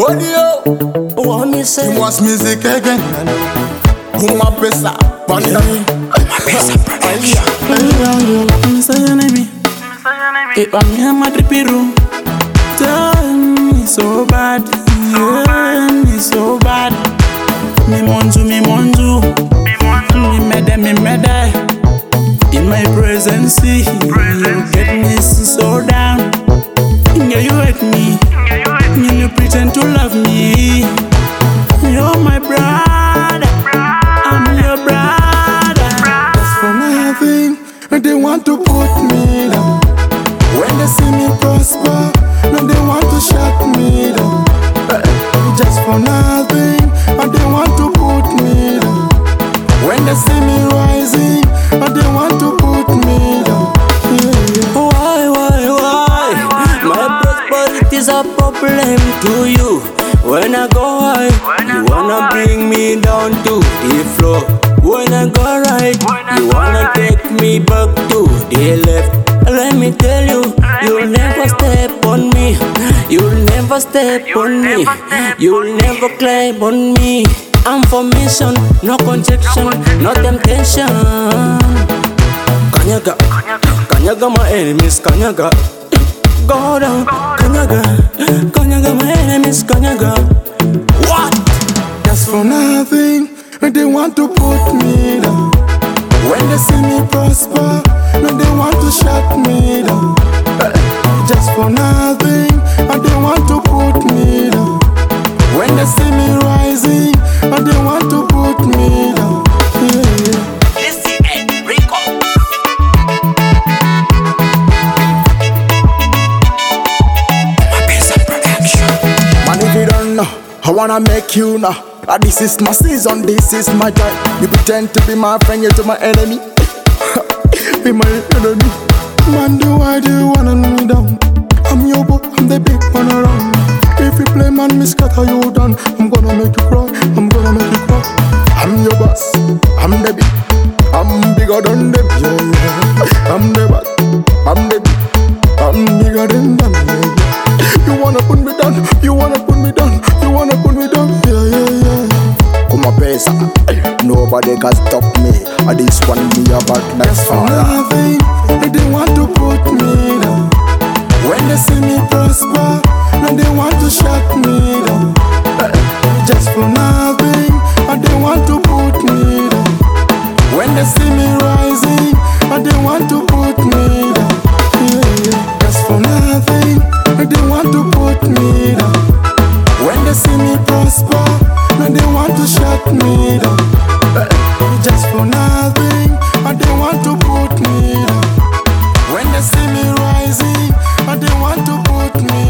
Audio. What me say? Too much music again. Uma pesa, panda. Pesa production. I'm say your name. If I'm here, my trippy room. Tell me so bad. Yeah, me so bad. Me monzu. Me mede. In my presence, you get me so down. Yeah, you hate me. You pretend to love me. You're my brother. I'm your brother. Just for nothing, they want to put me down. When they see me prosper, no, they want to shut me down. Just for nothing, they want to put me down. When they see me rising, they want to put me down. Why? My prosperity is a problem to you. When I go high, you wanna bring me down to the floor. When I go right, you wanna take me back to the left. Let me tell you, you'll never step on me. You'll never step on me. You'll never climb on me. I'm for mission, no conjection, no temptation. Kanyaga, my enemies, Kanyaga. Go down, Kanyaga, my enemies, Kanyaga. What? Just for nothing, they want to put me down. When they see me prosper, no, they want to shut me down. Just for nothing, they want to put me down. When they see me rising, they want to put me down. Man, if you don't know, I wanna make you know. This is my season, this is my time. You pretend to be my friend, you're to my enemy. Be my enemy. Man, why do you wanna knock me down? I'm your boy, I'm the big man around. If you play man, me scatter you down. I'm gonna make you cry, I'm gonna make you cry. I'm your boss, I'm the big. I'm bigger than them, yeah. I'm the boss, I'm the big. I'm bigger than them, yeah. You wanna put me down, you wanna put me down, you wanna put me down, yeah. Come on, pesa, nobody can stop me. This one be about next for nothing, they want to put me down. When they see me prosper, no, they want to shut me down. Just for nothing, they want to put me down. When they see me rising, they want to put me down. Just for nothing, they want to put me down. When they see me prosper, no, they want to shut me down. Just for nothing, they want to put me down. When they see me rising, they want to put me